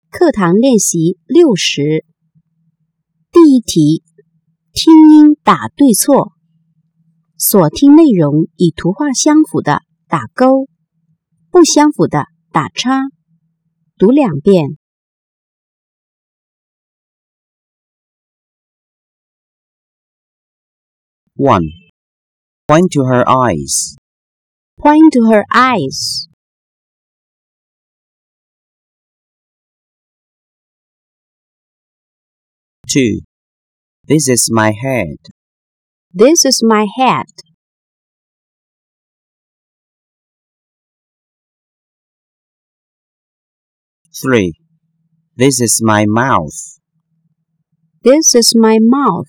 课堂练习60。第一题，听音打对错，所听内容与图画相符的打勾，不相符的打叉。读2遍。 1. Point to her eyes. Point to her eyes. 2. This is my head. This is my head. 3. This is my mouth. This is my mouth.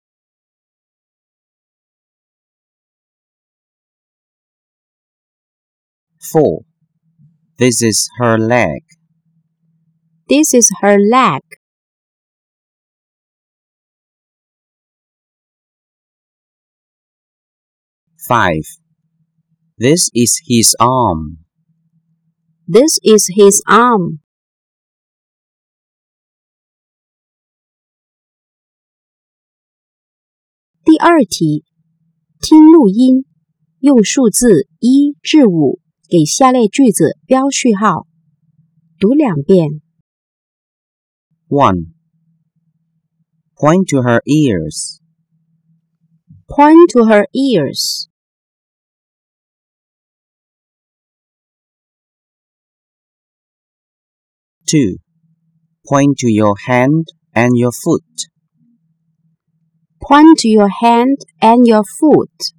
4. This is her leg. This is her leg. 5. This is his arm. This is his arm. 第2题，听录音，用数字1至5给下列句子标序号。读2遍。 1. Point to her ears. Point to her ears. 2. Point to your hand and your foot. Point to your hand and your foot.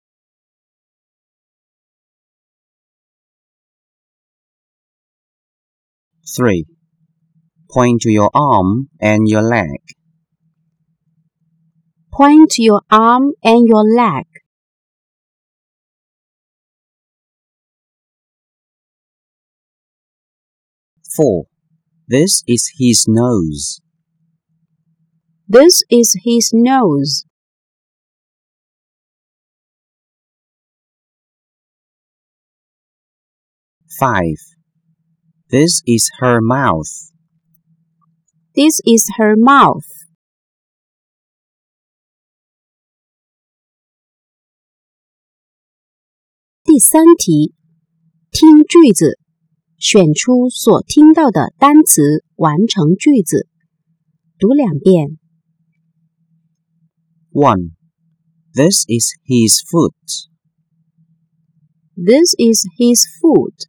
3. Point to your arm and your leg. Point to your arm and your leg. 4. This is his nose. This is his nose. 5. This is her mouth. This is her mouth. 第3题，听句子，选出所听到的单词，完成句子。读2遍。 1. This is his foot. This is his foot.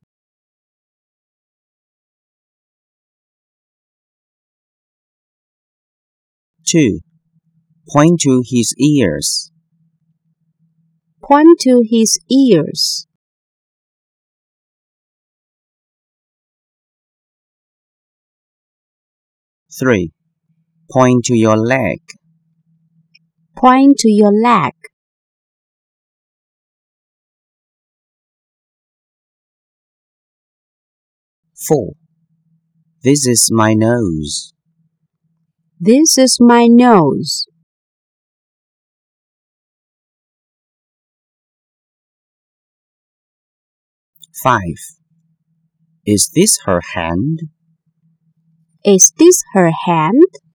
2. Point to his ears. Point to his ears. 3. Point to your leg. Point to your leg. 4. This is my nose. This is my nose. 5. Is this her hand? Is this her hand?